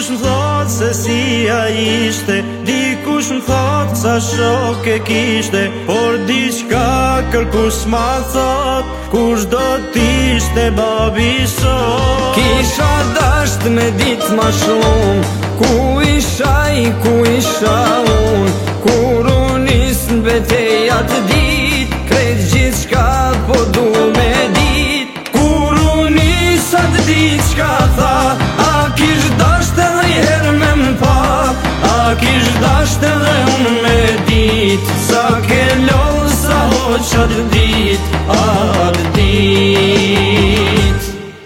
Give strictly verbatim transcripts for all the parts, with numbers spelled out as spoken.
Dikush më thot se si a ishte, dikush më thot sa shok e kishte, por diçka kërkush ma thot, kush do t'ishte babi shok. Kisha dasht me dit ma shumë, ku isha i, ku isha unë, kur unis në beteja të dit, krejt gjithë shka po du me dit. Kur unis atë dit shka tha, a kish dasht edhe jherë me më pa, a kish dasht edhe unë me dit, sa ke lodhë sa hoq atë dit, atë dit.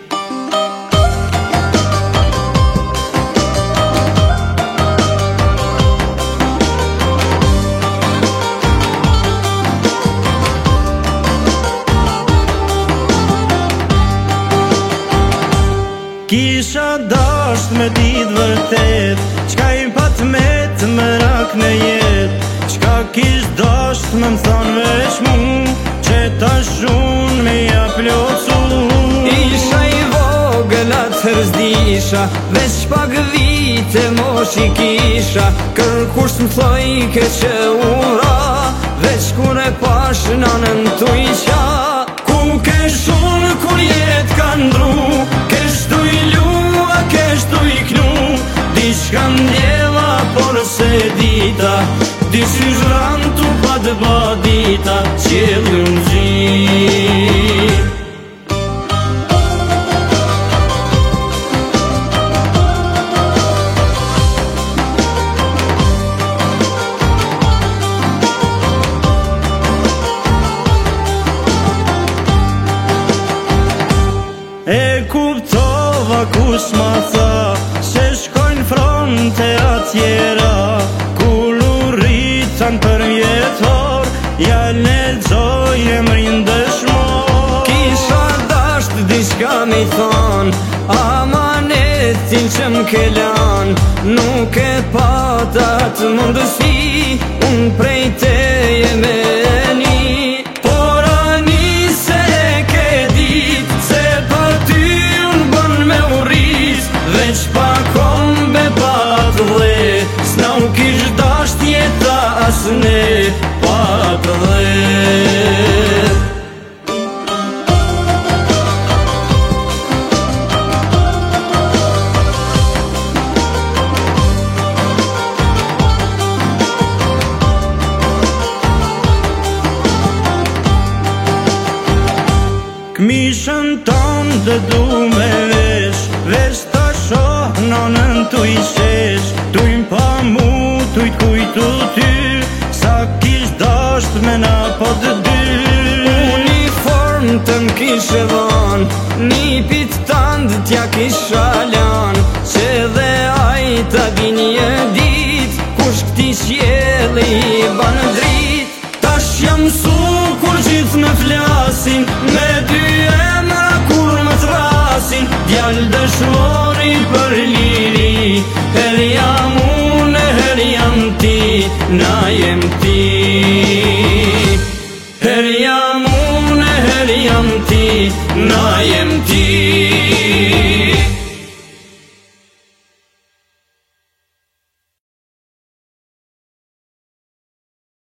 Kisha dasht me dit vërtet, qka i pat met më rak në jet, qka kish dasht me më than vesh mu, që ta shun me ja plocu. Isha i vogël atëherë s'disha, veç pak vite mosh i kisha, kërkush më thoj ke që ura, veç kur e pash nanën tu i qa. Ku ke shun kur jet ka ndru, ke shtu i lu, a ke shtu i knu, diçka ndjeva por se dita, diçish rantu pa të badita, qëllë në gjit. E kuptova kush ma tha, se shkojnë fronte atjera, ku luritan për vjetor, ja lexoj emrin dëshmor. Kisha dasht diçka me i thon, amanetin që m'ke lan, nuk e pata të mundësi, unë prej teje me ni. Por ani se e ke dit, se për ty unë bën me uris, veç pa kombe pa të dhe, s'na u kish dasht jeta asne pa të dhe. Këmishën tonë dhe du me vesh, vesh ta shoh nonën tu i shesh, tujn pa mu, tujt kujtu ty, sa kish dasht me na po të dy. Uniform të m'kishe dhan, nipit tand t'ja kisha lan, që dhe ajta din një dit, kush këti qjeli i ban drit. Tash jam su kur gjithë me flasin, me